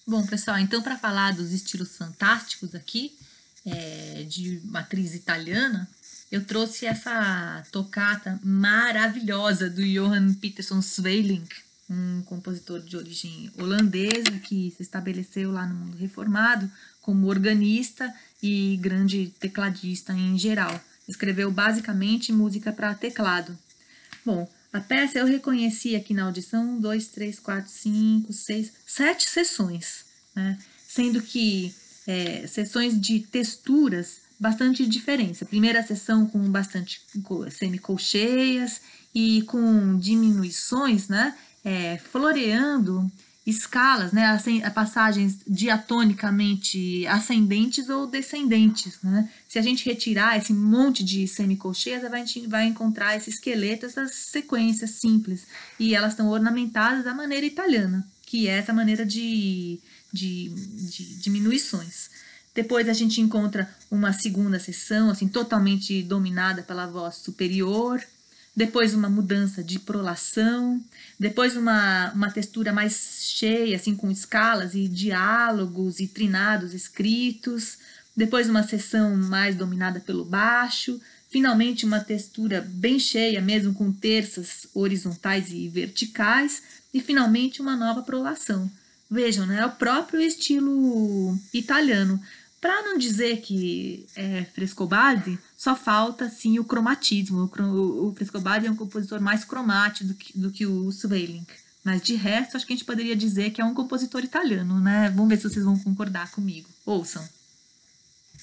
Bom, pessoal, então para falar dos estilos fantásticos aqui, de matriz italiana, eu trouxe essa tocata maravilhosa do Johann Peterson Sweelinck, um compositor de origem holandesa que se estabeleceu lá no mundo reformado como organista e grande tecladista em geral. Escreveu basicamente música para teclado. Bom, a peça eu reconheci aqui na audição 2, 3, 4, 5, 6, 7 sessões, né? Sendo que sessões de texturas bastante diferentes. A primeira sessão com bastante semicolcheias e com diminuições, né? Floreando escalas, né, passagens diatonicamente ascendentes ou descendentes, né? Se a gente retirar esse monte de semicolcheias, a gente vai encontrar esse esqueleto, essas sequências simples, e elas estão ornamentadas da maneira italiana, que é essa maneira de diminuições. Depois a gente encontra uma segunda seção, assim, totalmente dominada pela voz superior. Depois uma mudança de prolação, depois uma textura mais cheia, assim, com escalas e diálogos e trinados escritos, depois uma seção mais dominada pelo baixo, finalmente uma textura bem cheia, mesmo com terças horizontais e verticais, e finalmente uma nova prolação. Vejam, né? É o próprio estilo italiano. Para não dizer que é Frescobaldi, só falta sim o cromatismo. O Frescobaldi é um compositor mais cromático do que o Sweelinck. Mas de resto, acho que a gente poderia dizer que é um compositor italiano, né? Vamos ver se vocês vão concordar comigo. Ouçam.